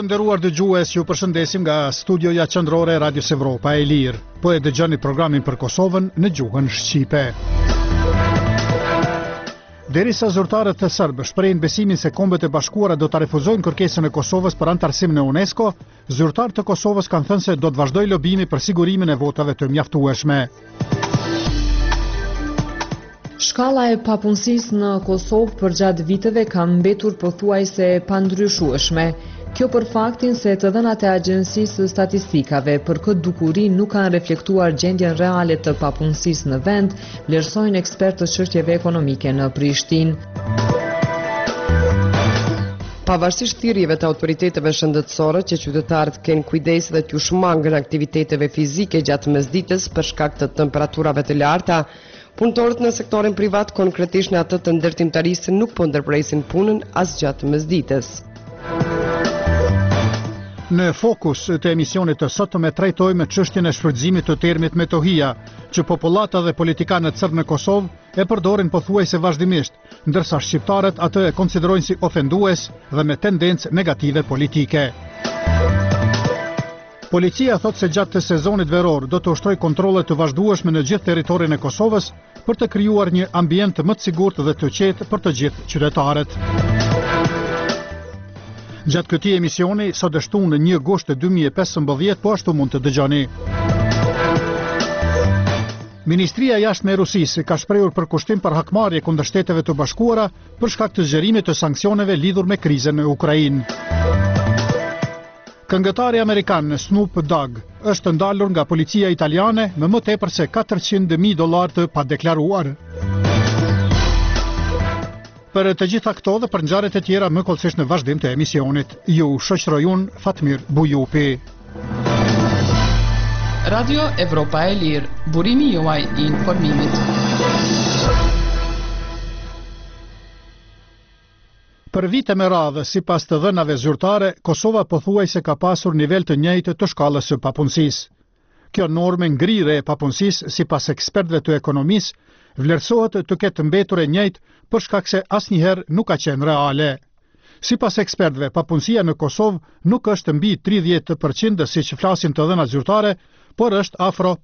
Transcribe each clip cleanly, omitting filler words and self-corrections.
Të nderuar dëgjues, ju përshëndesim nga studioja qendrore e Radios Evropa e Lirë. Po e dëgjoni programin për Kosovën në gjuhën shqipe. Derisa zyrtarët të serbë shprehin besimin se Kombet e Bashkuara do ta refuzojnë kërkesën e Kosovës për antarësim në UNESCO, zyrtarët të Kosovës kanë thënë se do të vazhdojë lobimi për sigurimin e votave të mjaftueshme. Shkalla e papunësisë në Kosovë përgjatë viteve ka mbetur pothuajse pandryshueshme. Kjo për faktin se të dhënat e Agjencisë së Statistikave për këtë dukuri nuk kanë reflektuar gjendjen reale të papunësisë në vend, vlerësojnë ekspertë të çështjeve ekonomike në Prishtinë. Pavarësisht thirrjeve të autoriteteve shëndetësore që qytetarët kenë kujdes dhe t'u shmangën aktiviteteve fizike gjatë mesditës për shkak të temperaturave të larta, punëtorët në sektorin privat, konkretisht në atë të ndërtimtarisë, nuk po ndërpresin punën as gjatë mesditës. Në fokus të emisionit të sotëm trajtojmë çështjen e shfrytëzimit të termit metohia, që popullata dhe politikanët serbë në Kosovë e përdorin pothuajse vazhdimisht, ndërsa shqiptarët atë e konsiderojnë si ofendues dhe me tendencë negative politike. Policia thot se gjatë të sezonit veror do të ushtrojë kontrolle të vazhdueshme në gjithë territorin e Kosovës për të krijuar një ambient më të sigurt dhe të qetë për të gjithë qytetarët. Gjatë këtij emisioni, sot dështuar në 1 gusht 2015, po ashtu mund të dëgjoni. Ministria e Jashtme e Rusisë ka shprehur përkushtim për hakmarrje kundër Shteteve të Bashkuara për shkak të zgjerimit të sanksioneve lidhur me krizën në Ukrainë. Këngëtari amerikan Snoop Dogg është ndalur nga policia italiane me më tepër se $400,000 të padeklaruar. Për të gjitha këto dhe për ngjarjet e tjera më kollësisht në vazhdim të emisionit, ju shoqëroj unë Fatmir Bujupi. Radio Evropa e Lirë, burimi juaj i informimit. Për vite me radhë, sipas të dhënave zyrtare, Kosova pothuajse ka pasur nivel të njëjtë të shkallës së papunësisë. Kjo normë ngrirje e papunësisë, sipas ekspertëve të ekonomisë, vlerësohet të ketë mbetur e njëjtë për shkak se asnjëherë nuk ka qenë reale. Sipas ekspertëve, papunësia në Kosovë nuk është mbi 30% siç flasin të dhënat zyrtare, por është afro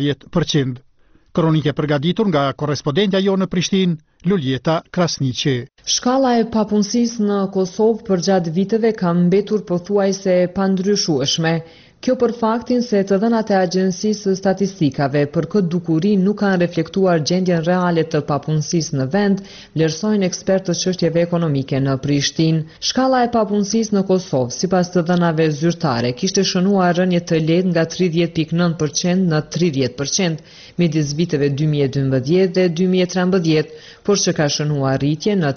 50%. Kronike përgatitur nga korrespondentja jo në Prishtinë, Luljeta Krasniqi. Shkalla e papunësisë në Kosovë përgjatë viteve ka mbetur pothuajse pandryshueshme. Kjo për faktin se të dhënat e Agjencisë së Statistikave për këtë dukuri nuk kanë reflektuar gjendjen reale të papunësisë në vend, vlerësojnë ekspertë të çështjeve ekonomike në Prishtinë. Shkalla e papunësisë në Kosovë, sipas të dhënave zyrtare, kishte shënuar rënje të lehtë nga 30.9% në 30% midis viteve 2012 dhe 2013, por që ka shënuar rritje në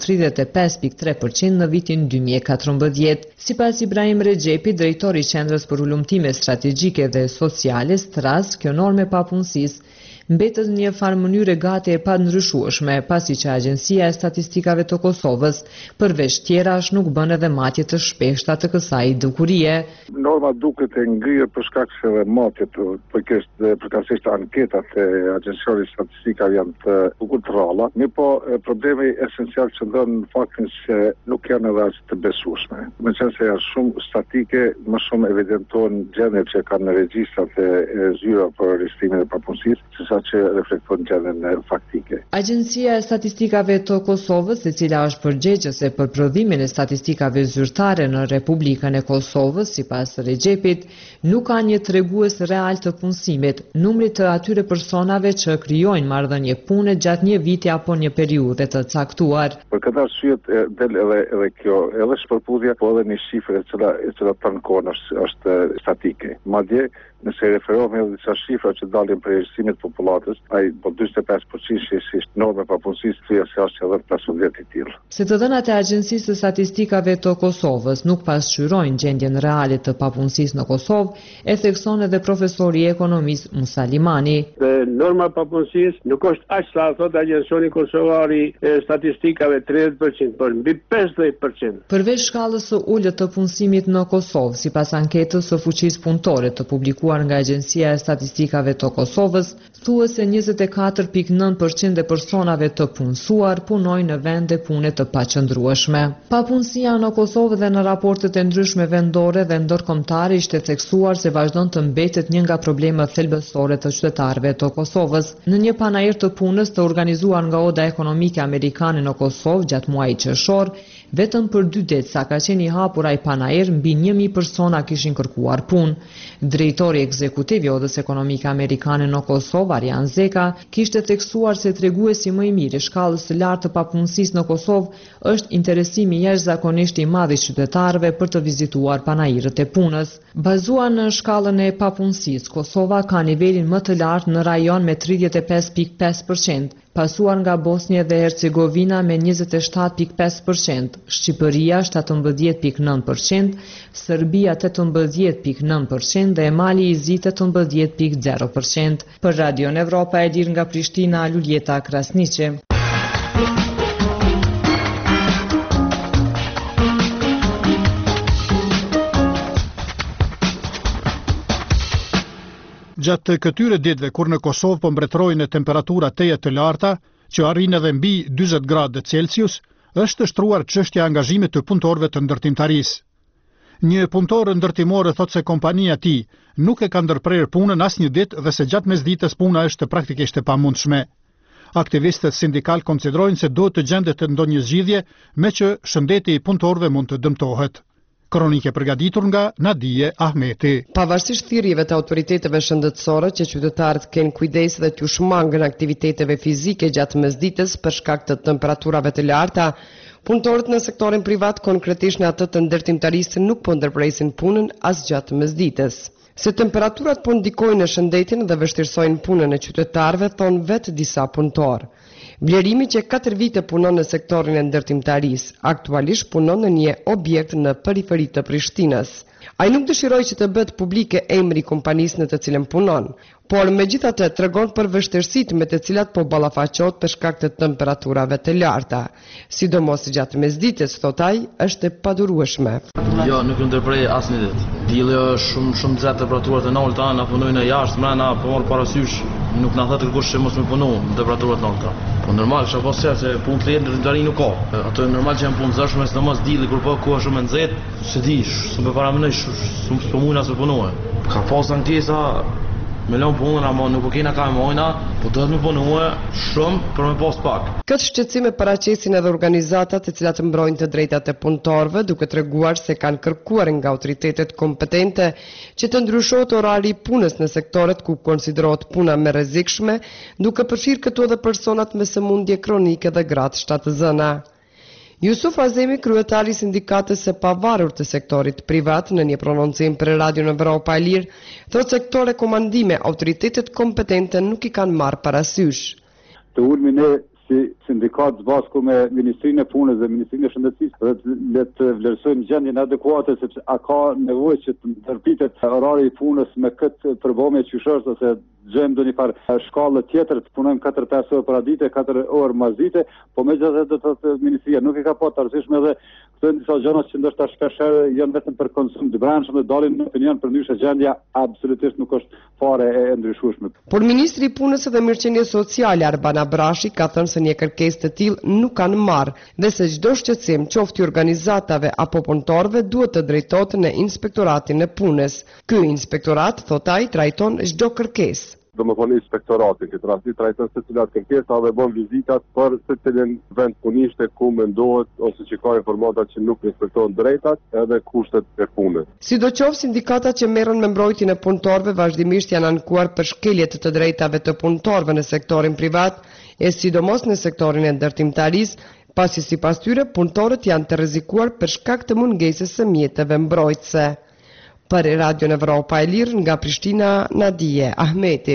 35.3% në vitin 2014. Sipas Ibrahim Rexhepi, drejtori i Qendrës për Ulëmtime Strategjike dhe Sociale, Stras, kjo normë e papunësisë mbetet në një farë mënyrë gati e pandryshueshme, pasi që Agjencia e Statistikave të Kosovës përveç tjerash nuk bën edhe matje të shpeshta të kësaj dukurie. Norma duket e ngrirë për shkak se edhe matjet përkatësisht anketat e Agjencisë Statistikave janë të bukur të rralla, po problemi esencial qëndron në faktin se nuk janë edhe as të besueshme. Me qenë se janë shumë statike, më shumë evidentojnë gjendjet që kanë në regjistrat e zyra për registrimin e papunësisë, që reflekton gjendjen faktike. Agjencia e Statistikave të Kosovës, e cila është përgjegjëse për prodhimin e statistikave zyrtare në Republikën e Kosovës, sipas Rexhepit, nuk ka një tregues real të punësimit, numrit të atyre personave që krijojnë marrëdhënie pune gjatë një viti apo një periudhe të caktuar. Për këtë arsye del edhe kjo, edhe shpërpudhja, po edhe një shifër e cila tankon është statike. Madje nëse referohemi edhe disa shifra që dalin për regjistrimin e popullatës, ai po 45% është norma e papunësisë, thuja se është edhe 15 i tillë. Se të dhënat e Agjencisë së Statistikave të Kosovës nuk pasqyrojnë gjendjen reale të papunësisë në Kosovë, e thekson edhe profesori i ekonomisë Musa Limani. Norma e papunësisë nuk është aq sa thot Agjencioni Kosovari e Statistikave 30%, por mbi 50%. Përveç shkallës së ulët të punësimit në Kosovë, sipas anketës së fuqisë punëtore të publikuar publikuar nga Agjencia e Statistikave të Kosovës, thuhet se 24.9% e personave të punësuar punojnë në vende pune të paqëndrueshme. Papunësia në Kosovë dhe në raportet e ndryshme vendore dhe ndërkombëtare ishte theksuar se vazhdon të mbetet një nga problemet thelbësore të qytetarëve të Kosovës. Në një panajër të punës të organizuar nga Oda Ekonomike Amerikane në Kosovë gjatë muajit qershor, vetëm për 2 ditë sa ka qenë i hapur ai panajër, mbi 1.000 persona kishin kërkuar punë. Drejtori ekzekutiv i Odës Ekonomike Amerikane në Kosovë, Arjan Zeka, kishte theksuar se treguesi më i mirë i shkallës së lartë të papunësisë në Kosovë është interesimi jashtëzakonisht i madh i qytetarëve për të vizituar panajërët e punës. Bazuar në shkallën e papunësisë, Kosova ka nivelin më të lartë në rajon me 35.5%, pasuar nga Bosnia dhe Hercegovina me 27.5%, Shqipëria 17.9%, Serbia 18.9% dhe Mali i Zi 18.0%. Për Radio Evropa e dir nga Prishtina, Luljeta Krasniqi. Gjatë këtyre ditëve kur në Kosovë po mbretërojnë temperatura teje të larta, që arrin edhe mbi 40 gradë Celsius, është shtruar çështja e angazhimit të punëtorëve të ndërtimtarisë. Një punëtor ndërtimor thotë se kompania e tij nuk e ka ndërprerë punën asnjë ditë dhe se gjatë mesditës puna është praktikisht e pamundshme. Aktivistët sindikal konsiderojnë se duhet të gjendet ndonjë zgjidhje me që shëndeti i punëtorëve mund të dëmtohet. Kronike përgatitur nga Nadije Ahmeti. Pavarësisht thirrjeve të autoriteteve shëndetësore që qytetarët kenë kujdes dhe t'u shmangën aktiviteteve fizike gjatë mesditës për shkak të temperaturave të larta, punëtorët në sektorin privat, konkretisht në atë të ndërtimtarisë, nuk po ndërpresin punën as gjatë mesditës. Se temperaturat po ndikojnë në shëndetin dhe vështirësojnë punën e qytetarëve, thonë vetë disa punëtorë. Vlerimi që 4 vite punon në sektorin e ndërtimtarisë, aktualisht punon në një objekt në periferi të Prishtinës. Ai nuk dëshiroi që të bëhet publike emri i kompanisë në të cilën punon, por megjithatë tregon për vështirësitë me të cilat po ballafaqohet për shkak të temperaturave të larta. Sidomos gjatë mesditës, thot ai, është e padurueshme. Jo, nuk ndërprej asnjë ditë. Dielli është shumë nxehtë, temperaturat e ulta, na punojnë jashtë, mbrana, po marr parasysh, nuk na thotë kërkosh se mos më punu në temperaturat e ulta. Po normal, çfarë po se punë të ndërtimtari nuk ka. Ato është normal që janë punë zashme, sidomos dielli kur po ku është shumë nxehtë, se di, s'u para më s'u mund as të punoj. Ka pas ankesa me lën punën, ama nuk po kena ka mojna, po do të më punoj shumë për më pas pak. Këtë shqetësim e paraqesin edhe organizatat të cilat mbrojnë të drejtat e punëtorëve, duke treguar se kanë kërkuar nga autoritetet kompetente që të ndryshohet orari i punës në sektoret ku konsiderohet puna më rrezikshme, duke përfshirë këtu edhe personat me sëmundje kronike dhe gratë shtatëzëna. Jusuf Azemi, kryetari i sindikatës së pavarur të sektorit privat, në një prononcim për Radio Evropa e Lirë, thotë se këto rekomandime autoritetet kompetente nuk i kanë marrë parasysh. Të ulmi ne si sindikat zbashku me Ministrinë e Punës dhe Ministrinë e Shëndetësisë le të vlerësojmë gjendjen adekuate, sepse a ka nevojë që të ndërpritet orari i punës me këtë përballje qyshës ose gjejmë ndonjë farë shkallë tjetër të punojmë 4-5 orë për ditë, 4 orë mas dite, po megjithatë do të thotë ministria nuk e ka pa të arsyeshme dhe këto janë disa gjëra që ndoshta shpeshherë janë vetëm për konsum të brendshëm dhe dalin në opinion përndryshe gjendja absolutisht nuk është fare e ndryshueshme. Por ministri i Punës dhe Mirëqenies Sociale Arban Abrashi ka thënë se një kërkesë të tillë nuk kanë marrë dhe se çdo shqetësim qoftë i organizatave apo punëtorëve duhet të drejtohet në Inspektoratin e Punës. Ky inspektorat, thot ai, trajton çdo kërkesë. Do më thonë inspektoratin, këtë rasti trajton se cilat kërkesa dhe bën vizitat për se cilin vend punishte ku mendohet ose që ka informata që nuk respektohen drejtat edhe kushtet e punës. Sidoqoftë sindikatat që merren me mbrojtjen e punëtorëve vazhdimisht janë ankuar për shkelje të drejtave të punëtorëve në sektorin privat, e sidomos në sektorin e ndërtimtarisë, pasi sipas tyre punëtorët janë të rrezikuar për shkak të mungesës së mjeteve mbrojtëse. Për Radio Evropa e Lirë nga Prishtina, Nadije Ahmeti.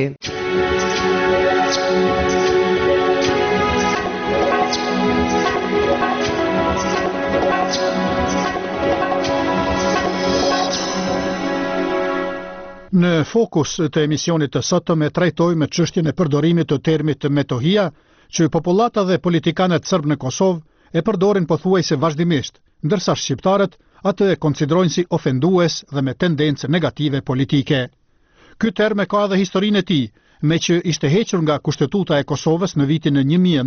Në fokus të emisionit të sotëm e trajtojmë çështjen e përdorimit të termit metohia, që popullata dhe politikanët serb në Kosovë e përdorin pothuajse vazhdimisht, ndërsa shqiptarët atë e konsiderojnë si ofendues dhe me tendencë negative politike. Ky term ka edhe historinë e tij, me që ishte hequr nga Kushtetuta e Kosovës në vitin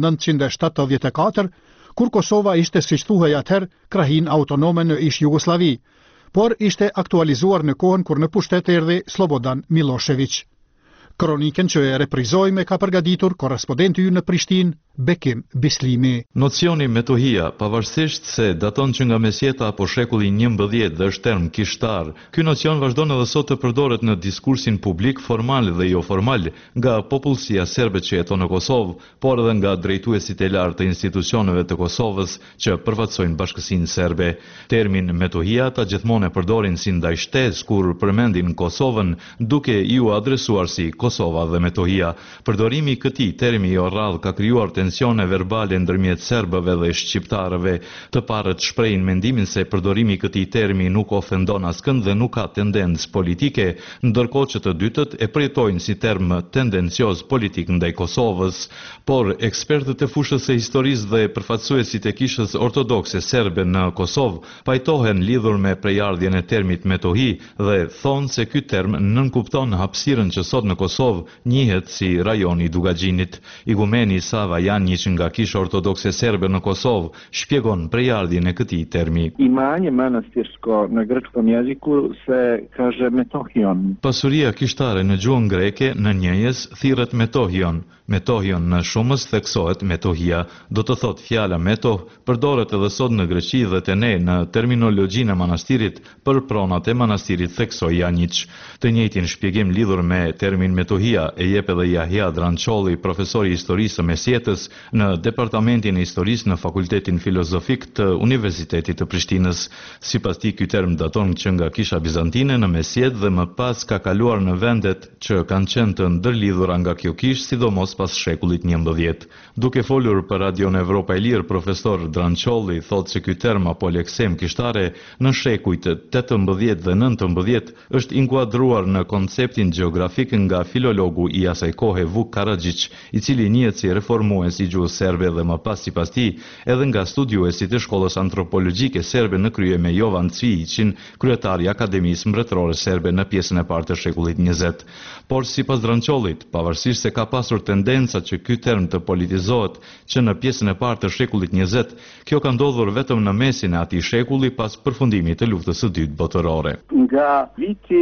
1974, kur Kosova ishte, siç thuhej atëherë, krahin autonome në ish Jugosllavi, por ishte aktualizuar në kohën kur në pushtet erdhi Slobodan Milošević. Kronikën që e reprizojmë ka përgatitur korrespondenti ynë në Prishtinë, Bekim Bislimi. Nocioni metohia, pavarësisht se daton që nga mesjeta apo shekulli 11 dhe është term kishtar, ky nocion vazhdon edhe sot të përdoret në diskursin publik formal dhe jo formal nga popullsia serbe që jeton në Kosovë, por edhe nga drejtuesit e lartë të institucioneve të Kosovës që përfaqësojnë bashkësinë serbe. Termin metohia ta gjithmonë e përdorin si ndaj shtesë kur përmendin Kosovën, duke iu adresuar si Kosova dhe metohia. Përdorimi i këtij termi jo rradh ka krijuar tensione verbale ndërmjet serbëve dhe shqiptarëve. Të parët shprehin mendimin se përdorimi i këtij termi nuk ofendon askënd dhe nuk ka tendencë politike, ndërkohë që të dytët e përjetojnë si term tendencioz politik ndaj Kosovës, por ekspertët e fushës së historisë dhe përfaqësuesit e kishës ortodokse serbe në Kosovë pajtohen lidhur me prejardhjen e termit metohi dhe thonë se ky term nënkupton hapësirën që sot në Kosovë njihet si rajoni i Dugaxhinit. Igumeni Sava Janjić nga kisha ortodokse serbe në Kosovë shpjegon prejardhjen e këtij termi. Imanje manastirsko në grčkom jeziku se kaže metohion. Pasuria kishtare në gjuhën greke në njëjes thirret metohion. Metohion në shumës theksohet metohia, do të thot fjala metoh përdoret edhe sot në Greqi dhe te ne në terminologjinë e manastirit për pronat e manastirit theksoi Janjić. Të njëjtin shpjegim lidhur me termin metohia e jep edhe Jahja Drançolli, profesori i historisë së mesjetës në Departamentin e Historisë në Fakultetin Filozofik të Universitetit të Prishtinës. Sipas tij, ky term daton që nga kisha bizantine në mesjet dhe më pas ka kaluar në vendet që kanë qenë të ndërlidhura nga kjo kishë, sidomos pas shekullit 11. Duke folur për Radion Evropa e Lirë, profesor Drançolli thotë se ky term apo leksem kishtare në shekujt 18 dhe 19 është inkuadruar në konceptin gjeografik nga filologu i asaj kohe Vuk Karadžić, i cili njihet si reformues i gjuhës serbe dhe më pas sipas tij edhe nga studiuesit e shkollës antropologjike serbe në krye me Jovan Cvijićin, kryetari i Akademisë Mbretërore Serbe në pjesën e parë të shekullit 20. Por sipas Drançollit, pavarësisht se ka pasur tendenca që ky term të politizohet që në pjesën e parë të shekullit 20, kjo ka ndodhur vetëm në mesin e atij shekulli pas përfundimit të luftës së dytë botërore. Nga viti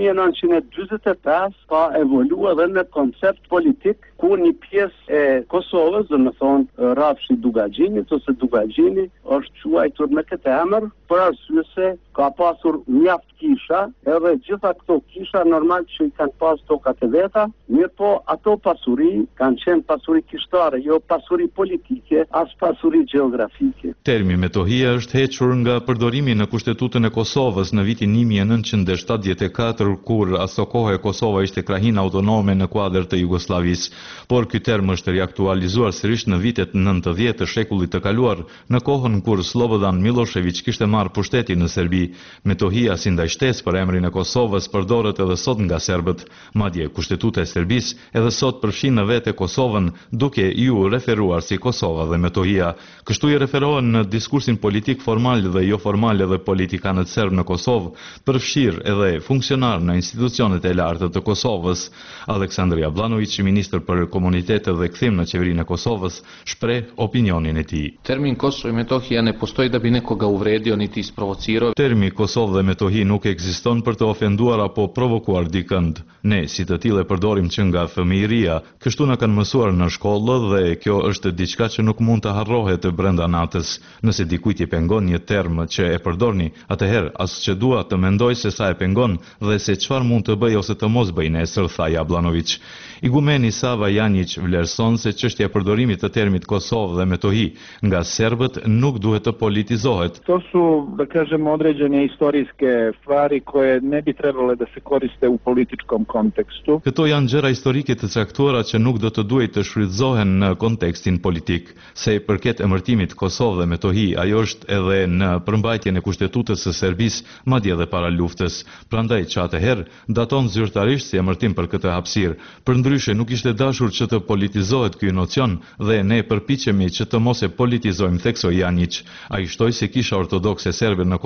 1945 ka evoluar dhe në koncept politik ku një pjesë e Kosovës, do të thonë rrafshi Dugaxhinit ose Dugaxhini, është quajtur me këtë emër për arsye se ka pasur mjaft kisha, edhe gjitha këto kisha normal që i kanë pas tokat e veta, mirë po ato pasuri kanë qenë pasuri kishtare, jo pasuri politike, as pasuri gjeografike. Termi metohia është hequr nga përdorimi në Kushtetutën e Kosovës në vitin 1974, kur aso kohë Kosova ishte krahin autonome në kuadër të Jugosllavisë, por ky term është riaktualizuar sërish në vitet 90 të shekullit të kaluar, në kohën kur Slobodan Milošević kishte marrë pushtetin në Serbi. Metohia si ndaj shtesë për emrin e Kosovës përdoret edhe sot nga serbët. Madje Kushtetuta e Serbisë edhe sot përfshin në vete Kosovën, duke ju referuar si Kosova dhe metohia. Kështu i referohen në diskursin politik formal dhe jo formal edhe politikanët serb në Kosovë, përfshir edhe funksionar në institucionet e lartë të Kosovës. Aleksandar Jablanović, ministër për komunitete dhe kthim në qeverinë e Kosovës, shpreh opinionin e tij. Termin Kosovo i Metohia ne postoji da bi nekoga uvredio niti isprovocirao. Termi Kosovë dhe metohi nuk ekziston për të ofenduar apo provokuar dikënd. Ne si të tillë e përdorim që nga fëmijëria, kështu na kanë mësuar në shkollë dhe kjo është diçka që nuk mund të harrohet brenda natës. Nëse dikujt i pengon një term që e përdorni, atëherë as që dua të mendoj se sa e pengon dhe se çfarë mund të bëj ose të mos bëj nesër, tha Jablanović. Igumeni Sava Janjić vlerëson se çështja e përdorimit të termit Kosovë dhe metohi nga serbët nuk duhet të politizohet. To su, da kažemo, određene istorijske stvari koje ne bi trebale da se koriste u političkom kontekstu. Këto janë gjëra historike të caktuara që nuk do të duhet të shfrytëzohen në kontekstin politik. Se i përket emërtimit Kosovë dhe metohi, ajo është edhe në përmbajtjen e Kushtetutës së Serbisë, madje edhe para luftës. Prandaj që atëherë daton zyrtarisht si emërtim për këtë hapësirë. Përndryshe nuk ishte dashur që të politizohet ky nocion dhe ne përpiqemi që të mos e politizojmë, theksoi Janjić. Ai shtoi se kisha ortodokse serbe në Kosovë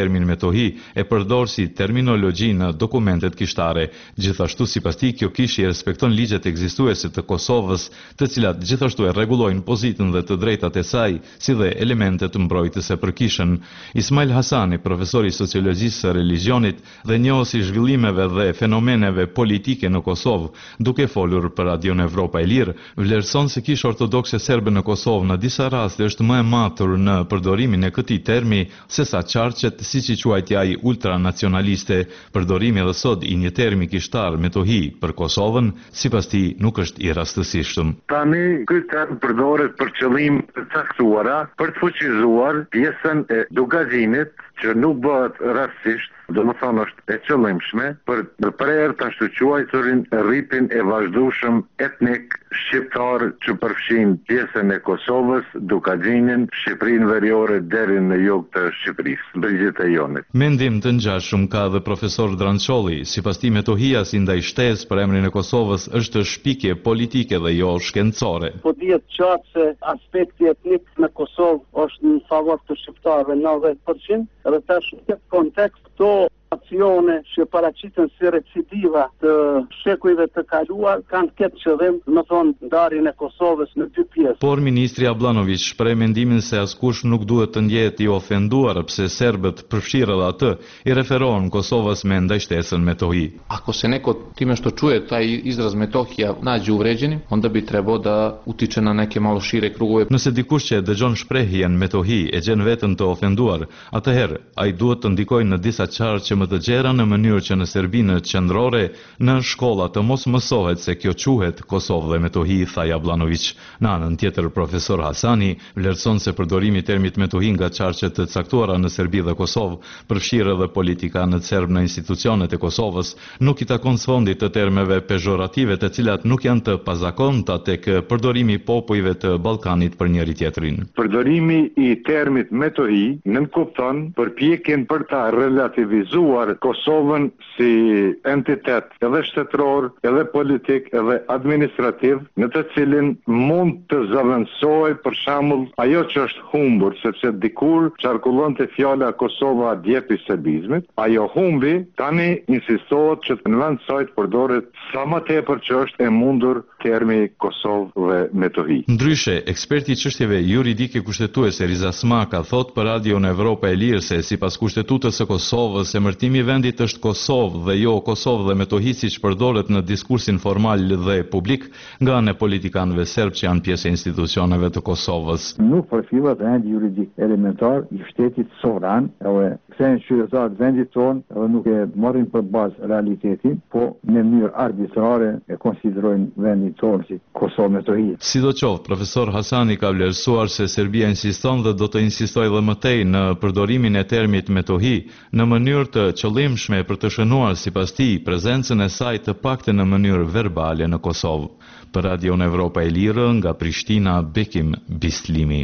termin metohi e përdor si terminologji në dokumentet kishtare. Gjithashtu sipas tij kjo kishje respekton ligjet ekzistuese të Kosovës, të cilat gjithashtu e rregullojnë pozitën dhe të drejtat e saj, si dhe elementet të mbrojtëse për kishën. Ismail Hasani, profesor i sociologjisë së religionit dhe njohësi zhvillimeve dhe fenomeneve politike në Kosovë, duke folur për Radion Evropa e Lirë, vlerëson se kisha ortodokse serbe në Kosovë në disa raste është më e matur në përdorimin e këtij termi se sa qarqet, siç i quajti ai ultranacionaliste. Përdorimi edhe sot i një termi kishtar metohi për Kosovën, sipas tij nuk është i rastësishëm. Tani ky term përdoret për qëllim të caktuara për të fuqizuar pjesën e Dugazhinit që nuk bëhet rastësisht, domethënë është e qëllimshme për prerë të ashtu quajturin rritin e vazhdueshëm etnik shqiptar që përfshin pjesën e Kosovës, Dugazhinin, Shqipërinë Veriore deri në jug të Shqipërisë, brigjet e Jonit. Mendim të ngjashëm ka dhe profesor Drançolli. Sipas tij metohia si ndaj shtesë për emrin e Kosovës është shpikje politike dhe jo shkencore. Po dihet qartë se aspekti etnik në Kosovë është në favor të shqiptarëve 90%, dhe tash në këtë kontekst këto aksione që paraqiten si recidiva të shekujve të kaluar kanë këtë qëllim, më thonë, ndarjen e Kosovës në dy pjesë. Por ministri Ablanović shpreh mendimin se askush nuk duhet të ndjehet i ofenduar pse serbët, përfshirë edhe atë, i referohen Kosovës me ndaj shtesën metohi. Ako se neko time što čuje taj izraz Metohija nađe uvređeni, onda bi trebao da utiče na neke malo šire krugove. Nëse dikush që dëgjon shprehjen metohi e gjen veten të ofenduar, atëherë ai duhet të ndikojë në disa qarqe më të gjera në mënyrë që në Serbinë qendrore në shkolla të mos mësohet se kjo quhet Kosovë dhe metohi, tha Ablanović. Në anën tjetër, profesor Hasani vlerëson se përdorimi i termit metohi nga qarqet të caktuara në Serbi dhe Kosovë, përfshirë edhe politikanët serb në institucionet e Kosovës, nuk i takon sfondit të termeve pejorative të cilat nuk janë të pazakonta tek përdorimi i popujve të Ballkanit për njëri tjetrin. Përdorimi i termit metohi nënkupton përpjekjen për ta relativizuar Kosovën si entitet edhe shtetëror, edhe politik, edhe administrativ, në të cilin mund të zëvendësohej për shembull ajo që është humbur, sepse dikur qarkullonte fjala Kosova djepi serbizmit, ajo humbi, tani insistohet që në vend saj të përdoret sa më tepër që është e mundur termi Kosovë dhe metohi. Ndryshe, eksperti i çështjeve juridike kushtetuese Riza Smaka thot për Radion Evropa e Lirë se sipas kushtetutës së Kosovës, emërtimi i vendit është Kosovë dhe jo Kosovë dhe metohi siç përdoret në diskursin formal dhe publik nga ana e politikanëve serb që janë pjesë e institucioneve të Kosovës. Nuk përfillet vendi juridik elementar i shtetit sovran, edhe kthehen qytetarët vendit tonë edhe nuk e marrin për bazë realitetin, po në mënyrë arbitrare e konsiderojnë vendin tonë si Kosovë metohi. Sidoqoftë, profesor Hasani ka vlerësuar se Serbia insiston dhe do të insistojë edhe më tej në përdorimin e termit metohi në mënyrë të qëllimshme për të shënuar sipas tij prezencën e saj të paktën në mënyrë verbale në Kosovë. Për Radion Evropa e Lirë nga Prishtina, Bekim Bislimi.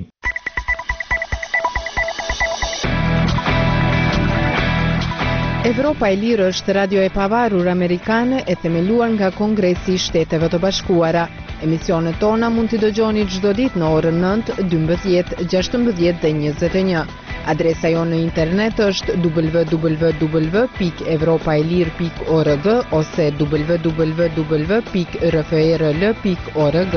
Evropa e Lirë është radio e pavarur amerikane e themeluar nga Kongresi i Shteteve të Bashkuara. Emisionet tona mund t'i dëgjoni çdo ditë në orën 9, 12, 16 dhe 21. Adresa jonë në internet është www.evropaelir.org ose www.rfrl.org.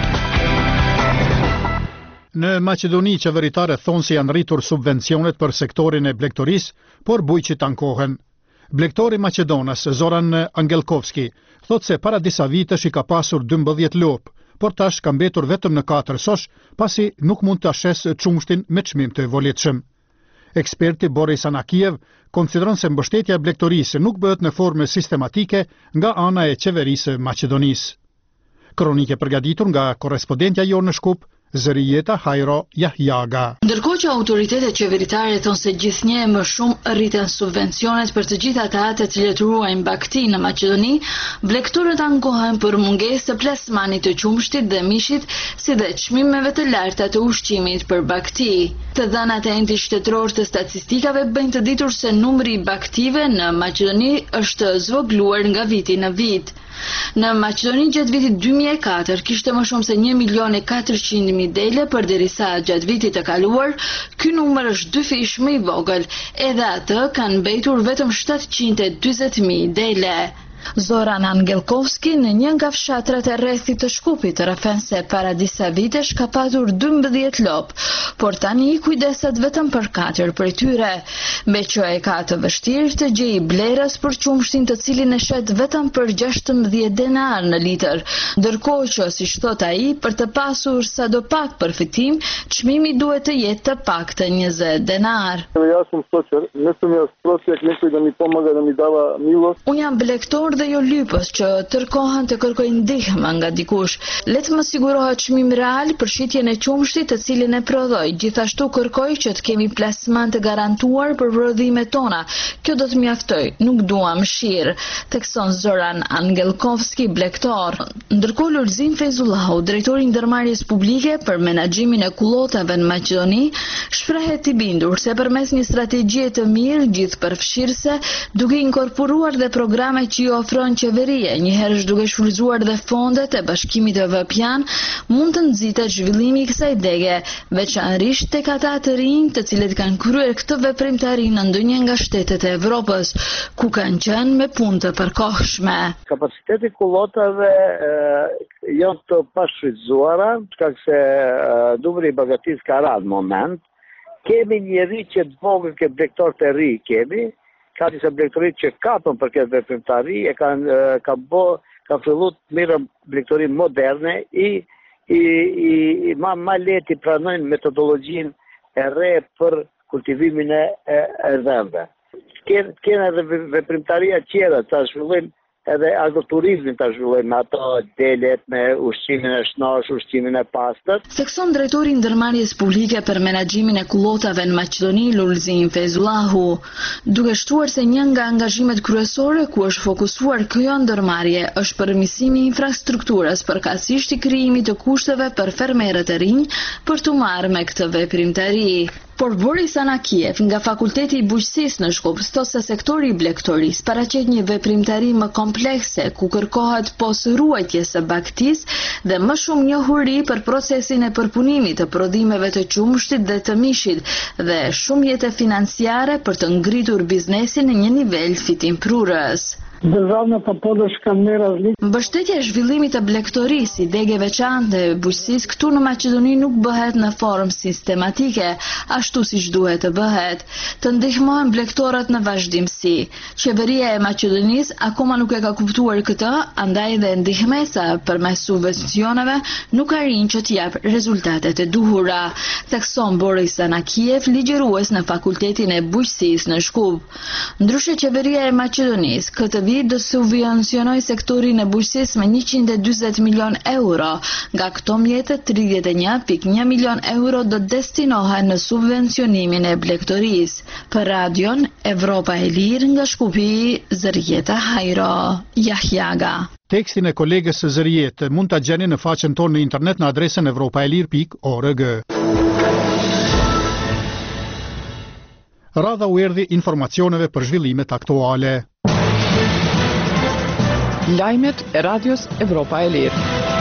Në Maqedoni, qeveritare thonë se janë rritur subvencionet për sektorin e blegtorisë, por bujqit ankohen. Blegtori Maqedonas Zoran Angelkovski thot se para disa vitesh i ka pasur 12 lopë, por tash ka mbetur vetëm në 4 sosh, pasi nuk mund të ashes çumshtin me çmim të volitshëm. Eksperti Boris Anakiev konsideron se mbështetja e blegtorisë nuk bëhet në formë sistematike nga ana e qeverisë Maqedonisë. Kronike përgatitur nga korrespondentja jonë në Shkup, Zërijeta Hajro Jahjaga. Ndërkohë që autoritetet qeveritare thonë se gjithnjë e më shumë rriten subvencionet për të gjithë ata të cilët ruajnë bakti në Maqedoni, blegtorët ankohen për mungesë të plasmanit të qumshtit dhe mishit, si dhe çmimeve të larta të ushqimit për bakti. Të dhënat e enti shtetëror të statistikave bëjnë të ditur se numri i baktive në Maqedoni është zvogëluar nga viti në vit. Në Maqedoni gjatë vitit 2004 kishte më shumë se 1.400.000 20.000 dele përderisa gjatë vitit të kaluar, ky numër është 2 fish më i vogël, edhe atë kanë mbetur vetëm 740.000 dele. Zoran Angelkovski në një nga fshatrat e rrethit të Shkupit rrëfen se para disa vitesh ka patur 12 lop, por tani i kujdeset vetëm për 4 prej tyre. Me që e ka të vështirë të gjejë blerës për qumshtin të cilin e shet vetëm për 16 denar në litër, ndërkohë që, siç thot ai, për të pasur sadopak përfitim, çmimi duhet të jetë të paktën 20 denar. Unë jam blektor dhe jo lypës që tërkohen të kërkoj ndihmë nga dikush. Le të më sigurohet çmim real për shitjen e qumshtit të cilin e prodhoj. Gjithashtu kërkoj që të kemi plasman të garantuar për prodhimet tona. Kjo do të mjaftoj, nuk duam mëshirë, thekson Zoran Angelkovski, blektor. Ndërkohë Lulzim Fezullahu, drejtori i ndërmarrjes publike për menaxhimin e kullotave në Maqedoni, shprehet i bindur se përmes një strategjie të mirë gjithëpërfshirëse, duke inkorporuar dhe programe që ofron qeveria, njëherësh duke shfrytzuar dhe fondet e Bashkimit Evropian, mund të nxitet zhvillimi i kësaj dege, veçanërisht tek ata të rinj të cilët kanë kryer këtë veprimtari në ndonjë nga shtetet e Evropës, ku kanë qenë me punë të përkohshme. Kapaciteti kullotave janë të pashfrytzuara, shkak se numri i bagatis ka rënë moment. Kemi një rritje të vogël ke blektor të ri kemi. Ka disa blektorit që kapën për këtë veprimtari, ka fillu të mirë blektorit moderne, ma leti pranojnë metodologjinë e re për kultivimin e dhëmbëve. Kena edhe veprimtaria tjera, ta zhvillojnë edhe agroturizmin ta zhvillojnë me ato delet me ushqimin e shnosh, ushqimin e pastër. Sekson drejtori i ndërmarrjes publike për menaxhimin e kullotave në Maqedoni, Lulzim Fezullahu, duke shtruar se një nga angazhimet kryesore ku është fokusuar kjo ndërmarrje është përmirësimi i infrastrukturës, përkatësisht i krijimit të kushteve për fermerët e rinj për të marrë me këtë veprimtari. Por Boris Anakiev nga Fakulteti i Bujqësisë në Shkup thot se sektori i blektorisë paraqet një veprimtari më komplekse ku kërkohet ruajtje së baktisë dhe më shumë njohuri për procesin e përpunimit të prodhimeve të qumshtit dhe të mishit dhe shumë jetë financiare për të ngritur biznesin në një nivel fitimprurës. Mbështetja e zhvillimit të blektorisë, i dege veçantë e bujqësisë këtu në Maqedoni nuk bëhet në formë sistematike, ashtu siç duhet të bëhet. Të ndihmojnë blektorët në vazhdimsi. Qeveria e Maqedonisë akoma nuk e ka kuptuar këtë, andaj dhe ndihmesa përmes subvencioneve nuk arrin që të jap rezultatet e duhura, thekson Boris Anakiev, ligjërues në Fakultetin e Bujqësisë në Shkup. Ndryshe qeveria e Maqedonisë këtë vit do subvencionoj sektorin e bujqësisë me 140 milion euro. Nga këto mjetet 31.1 milion euro do destinohen në subvencionimin e blektorisë. Për radion Evropa e Lirë nga Shkupi, Zërjeta Hajro, Jahjaga. Tekstin e kolegës Zërjetë mund ta gjeni në faqen tonë në internet në adresën evropaelir.org. Radha u erdhi informacioneve për zhvillimet aktuale. Lajmet e radios Evropa e Lirë.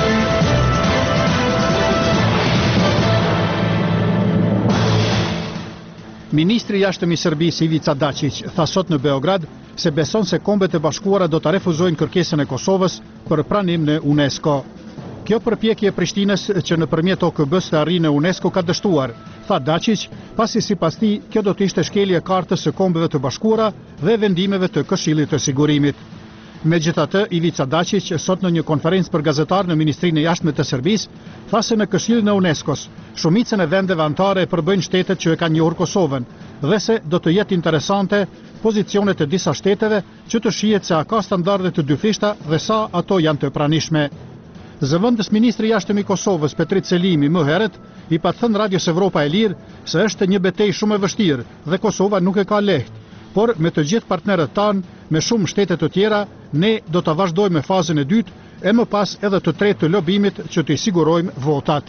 Ministri i jashtëm i Serbisë Ivica Dačić tha sot në Beograd se beson se Kombet e Bashkuara do ta refuzojnë kërkesën e Kosovës për pranim në UNESCO. Kjo përpjekje e Prishtinës që nëpërmjet OKB-s të arrijë në UNESCO ka dështuar, tha Dačić, pasi sipas tij kjo do të ishte shkelje e kartës së Kombeve të Bashkuara dhe vendimeve të Këshillit të Sigurimit. Megjithatë, Ivica Dačić sot në një konferencë për gazetarë në Ministrinë e Jashtme të Serbisë, tha se në Këshillin e UNESCO-s, shumicën e vendeve anëtare e përbëjnë shtetet që e kanë njohur Kosovën, dhe se do të jetë interesante pozicionet e disa shteteve që të shihet se a ka standarde të dyfishta dhe sa ato janë të pranishme. Zëvendës ministri i jashtëm i Kosovës, Petrit Selimi, më herët, i pa thënë Radios Evropa e Lirë se është një betejë shumë e vështirë dhe Kosova nuk e ka lehtë. Por me të gjithë partnerët tanë, me shumë shtete të tjera, ne do të vazhdojmë fazën e dytë e më pas edhe të tretë të lobimit që të i sigurojmë votat.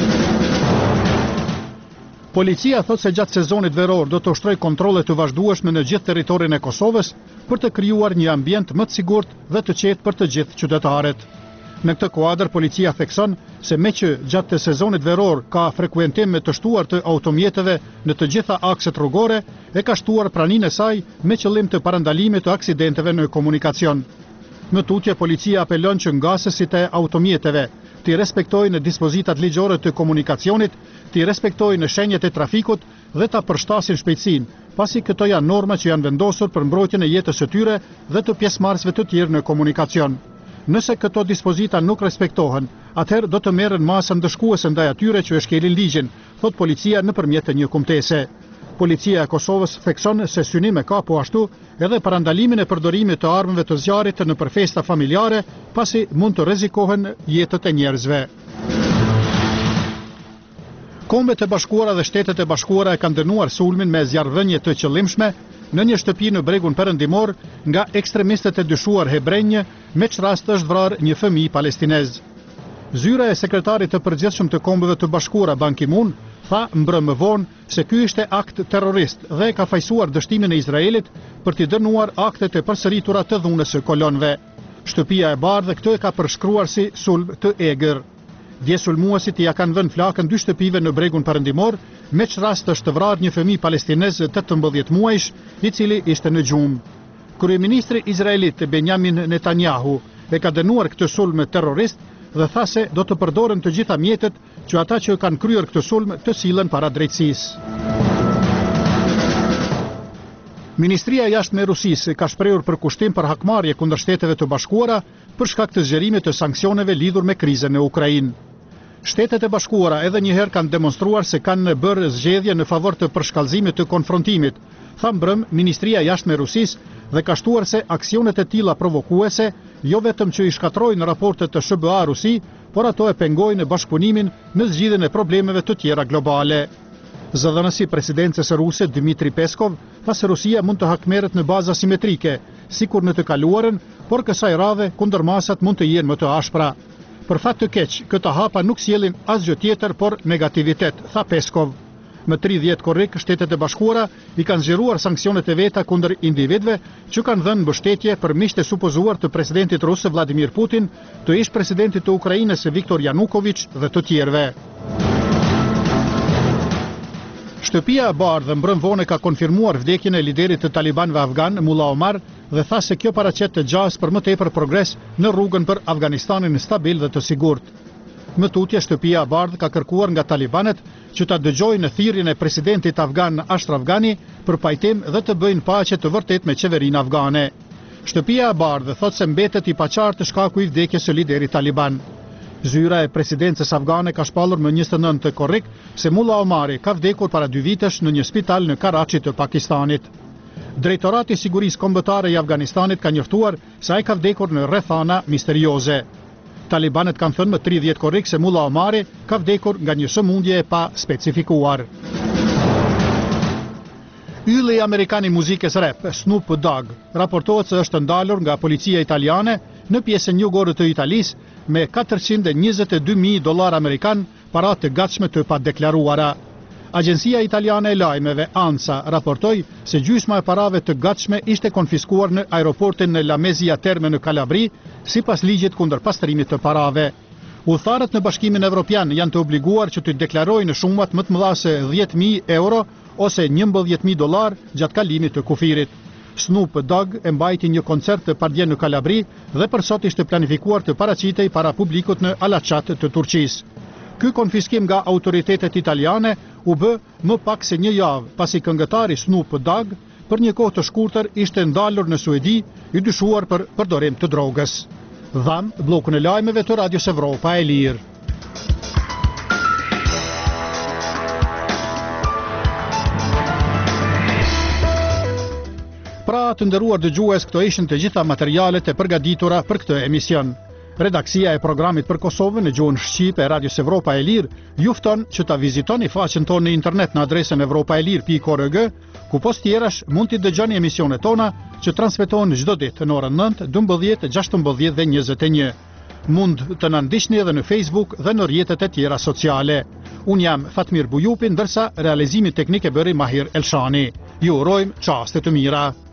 Policia thot se gjatë sezonit veror do të ushtrojë kontrolle të vazhdueshme në gjithë territorin e Kosovës për të krijuar një ambient më të sigurt dhe të qetë për të gjithë qytetarët. Në këtë kuadër, policia thekson se me që gjatë të sezonit veror ka frekuentim të shtuar të automjeteve në të gjitha akset rrugore, e ka shtuar praninë e saj me qëllim të parandalimit të aksidenteve në komunikacion. Në tutje, policia apelon që ngasësit e automjeteve të respektojnë dispozitat ligjore të komunikacionit, të respektojnë shenjat e trafikut dhe ta përshtasin shpejtësinë, pasi këto janë norma që janë vendosur për mbrojtjen e jetës së tyre dhe të pjesëmarrësve të tjerë në komunikacion. Nëse këto dispozita nuk respektohen, atëherë do të merren masa ndëshkuese ndaj atyre që e shkelin ligjin, thot policia nëpërmjet një kumtese. Policia e Kosovës thekson se synim e ka po ashtu edhe parandalimin e përdorimit të armëve të zjarrit nëpër festa familjare, pasi mund të rrezikohen jetët e njerëzve. Kombet e Bashkuara dhe Shtetet e Bashkuara e kanë dënuar sulmin me zjarrvënie të qëllimshme në një shtëpi në bregun perëndimor nga ekstremistët e dyshuar hebrenj, me që rast është vrarë një fëmijë palestinez. Zyra e sekretarit të përgjithshëm të Kombeve të Bashkuara Ban Ki-moon tha mbrëm më vonë se ky ishte akt terrorist dhe ka fajsuar dështimin e Izraelit për t'i dënuar aktet e përsëritura të dhunës së kolonëve. Shtëpia e bardhë këtë e ka përshkruar si sulm të egër. Dje sulmuesit ja kanë vënë flakën 2 shtëpive në bregun perëndimor, me që rast është vrarë një fëmijë palestinez 18 muajsh, i cili ishte në gjumë. Kryeministri izraelit Benjamin Netanyahu e ka dënuar këtë sulm terrorist dhe tha se do të përdoren të gjitha mjetet që ata që kanë kryer këtë sulm të sillen para drejtësisë. Ministria e Jashtme e Rusisë ka shprehur përkushtim për hakmarrje kundër Shteteve të Bashkuara për shkak të zgjerimit të sanksioneve lidhur me krizën në Ukrainë. Shtetet e Bashkuara edhe një herë kanë demonstruar se kanë bërë zgjedhje në favor të përshkallëzimit të konfrontimit, tha mbrëm Ministria e Jashtme e Rusisë dhe ka shtuar se aksionet e tilla provokuese jo vetëm që i shkatrojnë raportet të SBA Rusi, por ato e pengojnë bashkëpunimin në zgjidhjen e problemeve të tjera globale. Zëdhënësi presidencës ruse Dmitri Peskov tha se Rusia mund të hakmerret në baza simetrike, sikur në të kaluarën, por kësaj radhe kundërmasat mund të jenë më të ashpra. Për fat të keq, këto hapa nuk sjellin asgjë tjetër por negativitet, tha Peskov. Më 30 korrik, Shtetet e Bashkuara i kanë zgjeruar sanksionet e veta kundër individëve që kanë dhënë mbështetje për miqtë e supozuar të presidentit rus Vladimir Putin, të ish presidentit të Ukrainës Viktor Yanukovych dhe të tjerëve. Shtëpia e bardhë mbrëm vonë ka konfirmuar vdekjen e liderit të talibanëve afgan Mullah Omar dhe tha se kjo paraqet të gjas për më tepër progres në rrugën për Afganistanin stabil dhe të sigurt. Më tutje, Shtëpia e bardhë ka kërkuar nga talibanët që ta dëgjojnë thirrjen e presidentit afgan Ashraf Ghani për pajtim dhe të bëjnë paqe të vërtet me qeverinë afgane. Shtëpia e bardhë thotë se mbetet i paqartë shkaku i vdekjes së liderit taliban. Zyra e presidencës afgane ka shpallur më 29 korrik se Mullah Omari ka vdekur para 2 vitesh në një spital në Karachi të Pakistanit. Drejtorati i Sigurisë Kombëtare i Afganistanit ka njoftuar se ai ka vdekur në rrethana misterioze. Talibanët kanë thënë më 30 korrik se Mullah Omari ka vdekur nga një sëmundje e pa specifikuar. Ylli amerikan i muzikës rap, Snoop Dogg, raportohet se është ndalur nga policia italiane në pjesën jugore të Italisë me $422.000 amerikan, para të gatshme të padeklaruara. Agjencia italiane e lajmeve ANSA raportoi se gjysma e parave të gatshme ishte konfiskuar në aeroportin në Lamezia Terme në Kalabri, sipas ligjit kundër pastrimit të parave. Udhëtarët në Bashkimin Evropian janë të obliguar që të deklarojnë shumat më të mëdha se €10.000 ose $11.000 gjatë kalimit të kufirit. Snoop Dogg e mbajti një koncert të pardje në Kalabri dhe për sot ishte planifikuar të paraqitej para publikut në Alaçat të Turqisë. Ky konfiskim nga autoritetet italiane u bë më pak se një javë pasi këngëtari Snoop Dogg për një kohë të shkurtër ishte ndalur në Suedi i dyshuar për përdorim të drogës. Dham, bllokun e lajmeve të Radios Evropa e Lirë. Pra të nderuar dëgjues, këto ishin të gjitha materialet e përgatitura për këtë emision. Redaksia e programit për Kosovën në gjuhën shqipe e Radios Evropa e Lirë ju fton që ta vizitoni faqen tonë në internet në adresën evropaelir.org, ku post tjerash mund t'i dëgjoni emisionet tona që transmetohen çdo ditë në orën 9, 12, 16 dhe 21. Mund të na ndiqni edhe në Facebook dhe në rrjetet e tjera sociale. Unë jam Fatmir Bujupi, ndërsa realizimi teknik e bëri Mahir Elshani. Ju urojmë çaste të mira.